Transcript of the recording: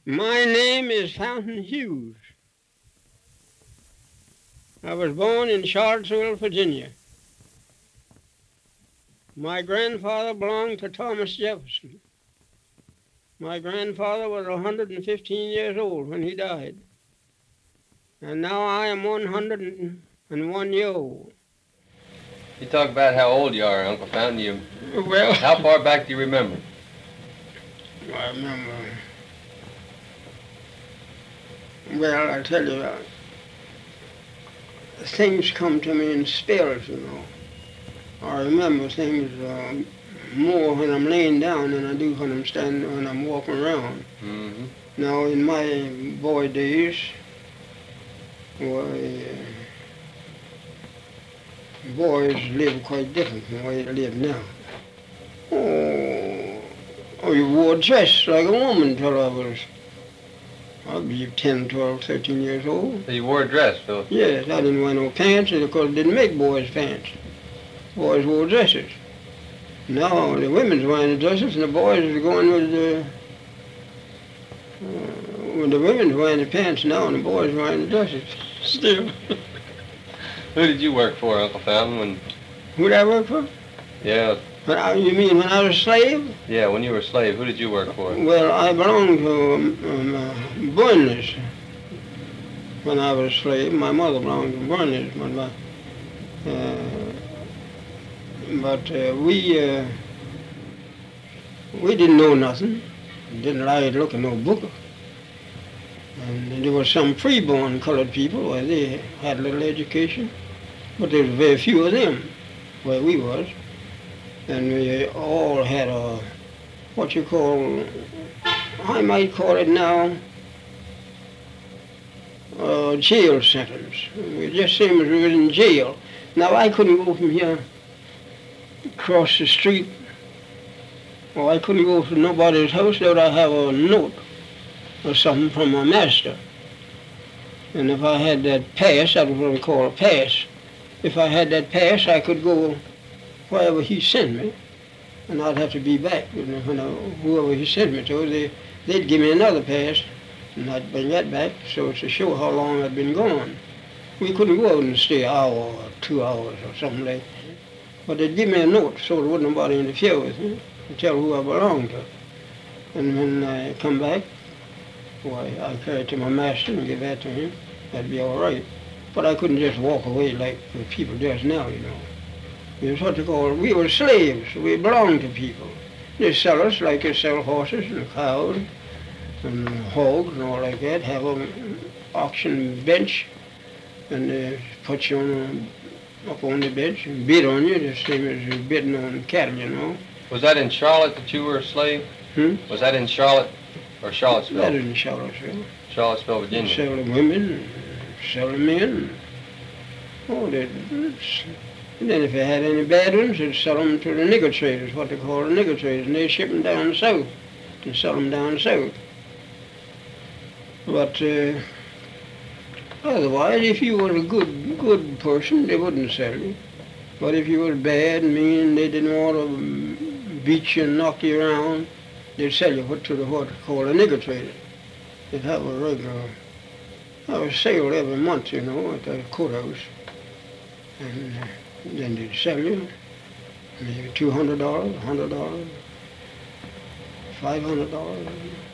My name is Fountain Hughes. I was born in Charlottesville, Virginia. My grandfather belonged to Thomas Jefferson. My grandfather was 115 years old when he died. And now I am 101 years old. You talk about how old you are, Uncle Fountain. Well, how far back do you remember? I remember. Well, I tell you, things come to me in spells, you know. I remember things more when I'm laying down than I do when I'm walking around. Mm-hmm. Now, in my boy days, boys live quite different from the way they live now. Oh, you wore a dress like a woman until I believe 10, 12, 13 years old. So you wore a dress, Phil? Yes, I didn't wear no pants because they didn't make boys pants. Boys wore dresses. Now the women's wearing the dresses and the boys are going with the women's wearing the pants now and the boys wearing the dresses still. Who did you work for, Uncle Fountain? Who did I work for? Yeah. You mean when I was a slave? Yeah, when you were a slave, who did you work for? Well, I belonged to Burnley's when I was a slave. My mother belonged to Burnley's, but we didn't know nothing. Didn't like to look at no book. And there were some free-born colored people where they had a little education, but there were very few of them where we was. And we all had I might call it now, a jail sentence. We just same as we were in jail. Now I couldn't go from here across the street, or I couldn't go to nobody's house without I have a note or something from my master. And if I had that pass, that was what we call a pass. If I had that pass, I could go wherever he sent me, and I'd have to be back. Whoever he sent me to, they'd give me another pass, and I'd bring that back so to show how long I'd been gone. We couldn't go out and stay an hour or 2 hours or something like that. But they'd give me a note so there wouldn't nobody interfere with me and tell who I belonged to. And when I come back, I'd carry it to my master and give that to him. That'd be all right. But I couldn't just walk away like the people does now, you know. It was what they call, we were slaves. We belonged to people. They sell us like they sell horses and cows and hogs and all like that. Have an auction bench, and they put you up on the bench and bid on you, the same as you're bidding on cattle, you know. Was that in Charlotte that you were a slave? Was that in Charlotte or Charlottesville? That is in Charlottesville. Charlottesville, Virginia. They sell the women, sell the men. And then if they had any bad ones, they'd sell them to the nigger traders, what they call the nigger traders, and they'd ship them down south and sell them down south. But otherwise, if you were a good person, they wouldn't sell you. But if you were bad and mean, they didn't want to beat you and knock you around, they'd sell you to what they call a nigger trader. They'd have a sale every month, you know, at the courthouse. And then they'd sell you maybe $200, $100, $500.